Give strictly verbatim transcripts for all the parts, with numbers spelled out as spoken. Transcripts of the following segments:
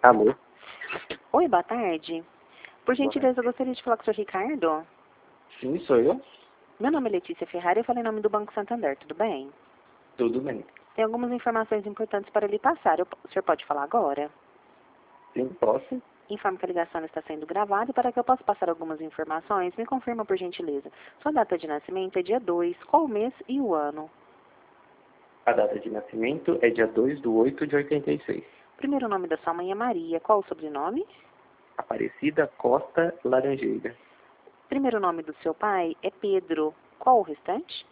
Alô? Oi, boa tarde. Por Boa gentileza, eu gostaria de falar com o senhor Ricardo. Sim, sou eu. Meu nome é Letícia Ferrari, eu falei em nome do Banco Santander, tudo bem? Tudo bem. Tem algumas informações importantes para lhe passar. Eu- o senhor pode falar agora? Sim, posso? Informo que a ligação está sendo gravada e para que eu possa passar algumas informações, me confirma por gentileza. Sua data de nascimento é dia dois, qual o mês e o ano? A data de nascimento é dia dois de oito de oitenta e seis. O primeiro nome da sua mãe é Maria, qual o sobrenome? Aparecida Costa Laranjeira. O primeiro nome do seu pai é Pedro, qual o restante?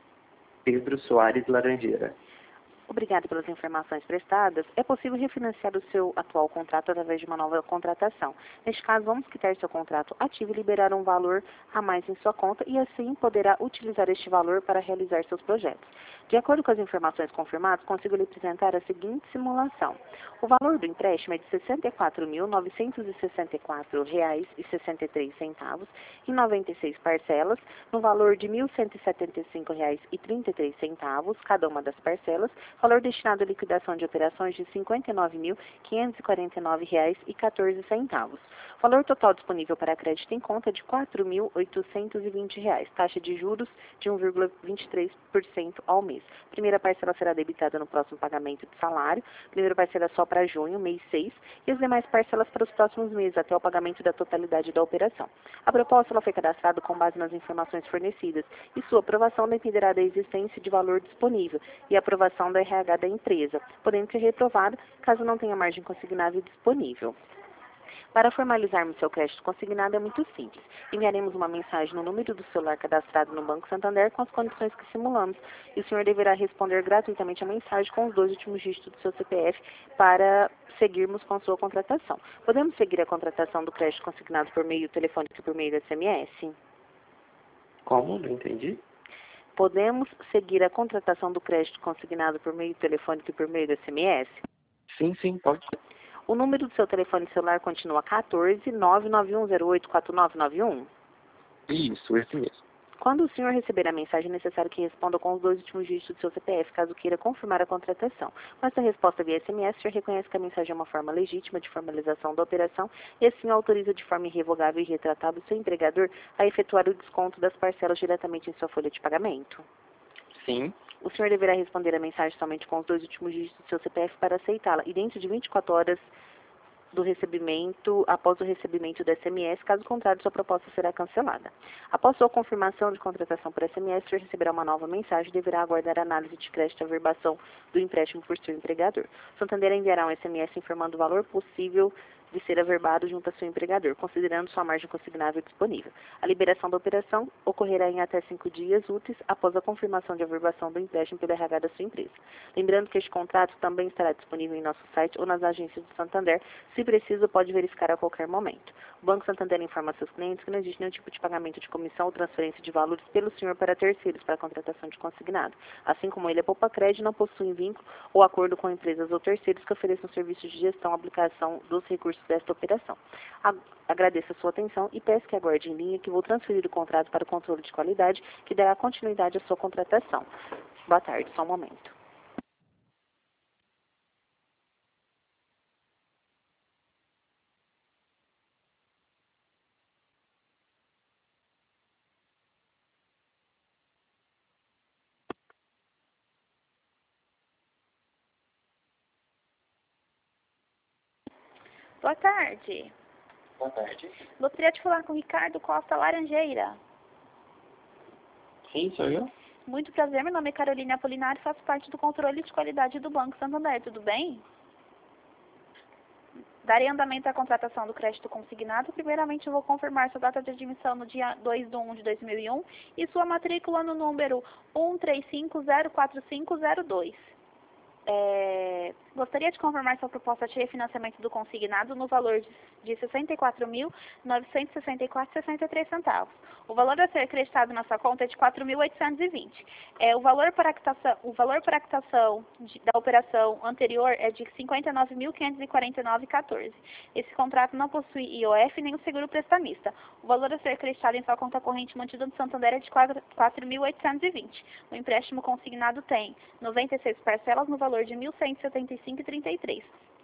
Pedro Soares Laranjeira. Obrigada pelas informações prestadas. É possível refinanciar o seu atual contrato através de uma nova contratação. Neste caso, vamos quitar seu contrato ativo e liberar um valor a mais em sua conta e assim poderá utilizar este valor para realizar seus projetos. De acordo com as informações confirmadas, consigo lhe apresentar a seguinte simulação. O valor do empréstimo é de sessenta e quatro mil, novecentos e sessenta e quatro reais e sessenta e três centavos em noventa e seis parcelas, no valor de mil cento e setenta e cinco reais e trinta e três centavos, cada uma das parcelas, valor destinado à liquidação de operações de cinquenta e nove mil, quinhentos e quarenta e nove reais e quatorze centavos. Valor total disponível para crédito em conta de quatro mil oitocentos e vinte reais. Taxa de juros de um vírgula vinte e três por cento ao mês. Primeira parcela será debitada no próximo pagamento de salário. Primeira parcela só para junho, mês seis, e as demais parcelas para os próximos meses, até o pagamento da totalidade da operação. A proposta ela foi cadastrada com base nas informações fornecidas e sua aprovação dependerá da existência de valor disponível e aprovação da R H da empresa, podendo ser reprovada caso não tenha margem consignável disponível. Para formalizarmos seu crédito consignado é muito simples. Enviaremos uma mensagem no número do celular cadastrado no Banco Santander com as condições que simulamos e o senhor deverá responder gratuitamente a mensagem com os dois últimos dígitos do seu C P F para seguirmos com sua contratação. Podemos seguir a contratação do crédito consignado por meio telefônico e por meio do S M S? Como? Não entendi. Podemos seguir a contratação do crédito consignado por meio telefônico e por meio do S M S? Sim, sim, pode. O número do seu telefone celular continua quatorze, nove nove um zero oito, quatro nove nove um? Isso, esse mesmo. Quando o senhor receber a mensagem, é necessário que responda com os dois últimos dígitos do seu C P F, caso queira confirmar a contratação. Com essa resposta via S M S, o senhor reconhece que a mensagem é uma forma legítima de formalização da operação e assim autoriza de forma irrevogável e retratável o seu empregador a efetuar o desconto das parcelas diretamente em sua folha de pagamento. Sim. O senhor deverá responder a mensagem somente com os dois últimos dígitos do seu C P F para aceitá-la e dentro de vinte e quatro horas do recebimento, após o recebimento do S M S, caso contrário, sua proposta será cancelada. Após sua confirmação de contratação por S M S, o senhor receberá uma nova mensagem e deverá aguardar a análise de crédito e averbação do empréstimo por seu empregador. O Santander enviará um S M S informando o valor possível de ser averbado junto a seu empregador, considerando sua margem consignável disponível. A liberação da operação ocorrerá em até cinco dias úteis após a confirmação de averbação do empréstimo pelo R H da sua empresa. Lembrando que este contrato também estará disponível em nosso site ou nas agências do Santander. Se preciso, pode verificar a qualquer momento. O Banco Santander informa a seus clientes que não existe nenhum tipo de pagamento de comissão ou transferência de valores pelo senhor para terceiros para a contratação de consignado. Assim como ele, a Poupa Crédito não possui vínculo ou acordo com empresas ou terceiros que ofereçam serviços de gestão e aplicação dos recursos desta operação. Agradeço a sua atenção e peço que aguarde em linha que vou transferir o contrato para o controle de qualidade que dará continuidade à sua contratação. Boa tarde, só um momento. Boa tarde. Boa tarde. Gostaria de falar com o Ricardo Costa Laranjeira. Sim, sou eu. Muito prazer, meu nome é Carolina Apolinário, faço parte do controle de qualidade do Banco Santander, tudo bem? Darei andamento à contratação do crédito consignado. Primeiramente, eu vou confirmar sua data de admissão no dia dois de um de dois mil e um e sua matrícula no número um três cinco zero quatro cinco zero dois. É, gostaria de confirmar sua proposta de refinanciamento do consignado no valor de sessenta e quatro mil, novecentos e sessenta e quatro reais e sessenta e três centavos. O valor a ser acreditado na sua conta é de quatro mil oitocentos e vinte. É, o valor para a quitação, o valor para a quitação de, da operação anterior é de cinquenta e nove mil, quinhentos e quarenta e nove reais e quatorze centavos. Esse contrato não possui I O F nem o seguro prestamista. O valor a ser acreditado em sua conta corrente mantida no Santander é de quatro mil oitocentos e vinte. O empréstimo consignado tem noventa e seis parcelas no valor de mil cento e setenta e cinco reais e trinta e três centavos.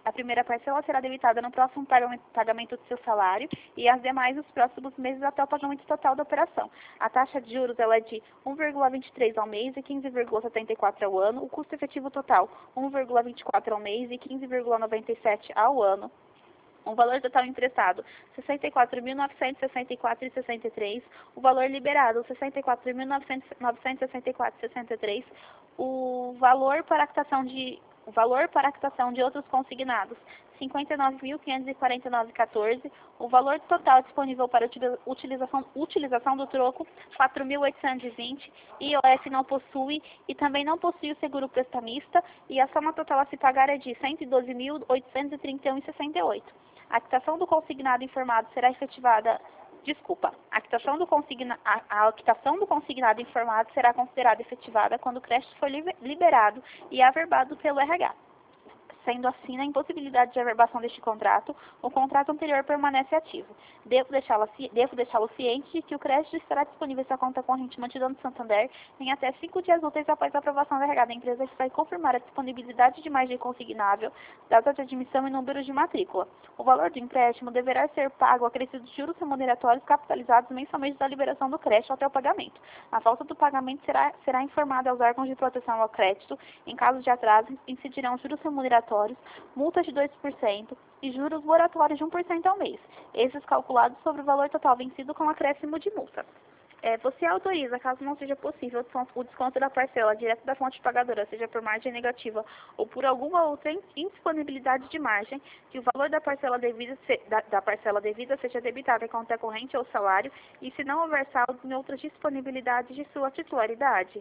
A primeira parcela será debitada no próximo pagamento do seu salário e as demais nos próximos meses até o pagamento total da operação. A taxa de juros ela é de um vírgula vinte e três ao mês e quinze vírgula setenta e quatro ao ano. O custo efetivo total um vírgula vinte e quatro ao mês e quinze vírgula noventa e sete ao ano. O valor total emprestado, sessenta e quatro mil novecentos e sessenta e quatro reais e sessenta e três centavos. O valor liberado, sessenta e quatro mil novecentos e sessenta e quatro reais e sessenta e três centavos. O valor para a quitação de o valor para a quitação de outros consignados, cinquenta e nove mil quinhentos e quarenta e nove reais e quatorze centavos. O valor total disponível para utilização, utilização do troco, quatro mil oitocentos e vinte reais. I O F não possui e também não possui o seguro prestamista. E a soma total a se pagar é de cento e doze mil oitocentos e trinta e um reais e sessenta e oito centavos. A quitação do consignado informado será efetivada, desculpa, a quitação do, consigna, a, a quitação do consignado informado será considerada efetivada quando o crédito for liberado e averbado pelo R H. Sendo assim, na impossibilidade de averbação deste contrato, o contrato anterior permanece ativo. Devo deixá-lo devo deixá-lo ciente de que o crédito estará disponível em sua conta corrente mantida no Santander em até cinco dias úteis após a aprovação da R H da empresa, que vai confirmar a disponibilidade de margem consignável, data de admissão e número de matrícula. O valor do empréstimo deverá ser pago acrescido de juros remuneratórios capitalizados mensalmente da liberação do crédito até o pagamento. A falta do pagamento será, será informada aos órgãos de proteção ao crédito. Em caso de atraso, incidirão juros remuneratórios, multas de dois por cento e juros moratórios de um por cento ao mês, esses calculados sobre o valor total vencido com acréscimo de multa. É, você autoriza, caso não seja possível, o desconto da parcela direto da fonte pagadora, seja por margem negativa ou por alguma outra indisponibilidade de margem, que o valor da parcela devida, se, da, da parcela devida seja debitado em conta corrente ou salário, e se não houver saldo em outras disponibilidades de sua titularidade.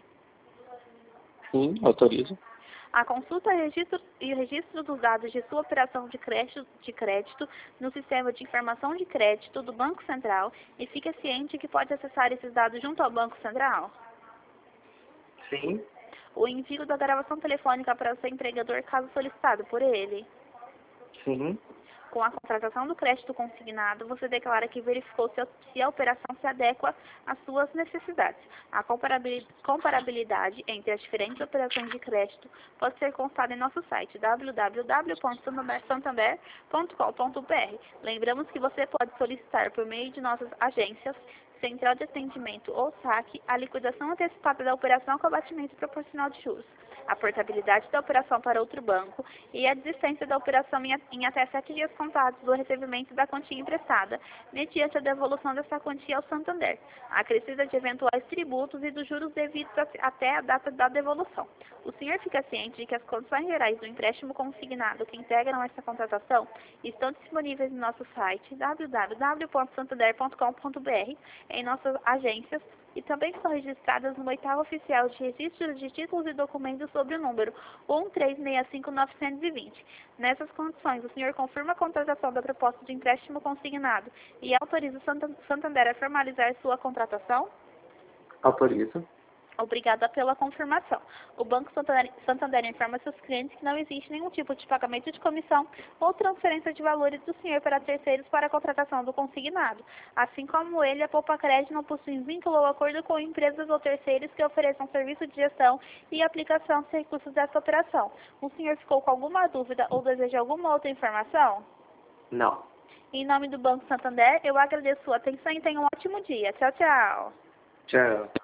Sim, autorizo. A consulta e registro, e registro dos dados de sua operação de crédito, de crédito no sistema de informação de crédito do Banco Central, e fique ciente que pode acessar esses dados junto ao Banco Central. Sim. O envio da gravação telefônica para o seu empregador, caso solicitado por ele. Sim. Com a contratação do crédito consignado, você declara que verificou se a, se a operação se adequa às suas necessidades. A comparabilidade entre as diferentes operações de crédito pode ser constada em nosso site w w w ponto santander ponto com ponto b r. Lembramos que você pode solicitar por meio de nossas agências, central de atendimento ou saque, a liquidação antecipada da operação com abatimento proporcional de juros, a portabilidade da operação para outro banco e a desistência da operação em, em até sete dias contados do recebimento da quantia emprestada, mediante a devolução dessa quantia ao Santander, a acrescida de eventuais tributos e dos juros devidos a, até a data da devolução. O senhor fica ciente de que as condições gerais do empréstimo consignado que integram essa contratação estão disponíveis no nosso site w w w ponto santander ponto com ponto b r, em nossas agências, e também estão registradas no oitavo oficial de registro de títulos e documentos sobre o número um três seis cinco nove dois zero. Nessas condições, o senhor confirma a contratação da proposta de empréstimo consignado e autoriza o Santander a formalizar sua contratação? Autorizo. Obrigada pela confirmação. O Banco Santander, Santander informa seus clientes que não existe nenhum tipo de pagamento de comissão ou transferência de valores do senhor para terceiros para a contratação do consignado. Assim como ele, a Poupa Crédito não possui vínculo ou acordo com empresas ou terceiros que ofereçam serviço de gestão e aplicação de recursos dessa operação. O senhor ficou com alguma dúvida ou deseja alguma outra informação? Não. Em nome do Banco Santander, eu agradeço sua atenção e tenha um ótimo dia. Tchau, tchau. Tchau.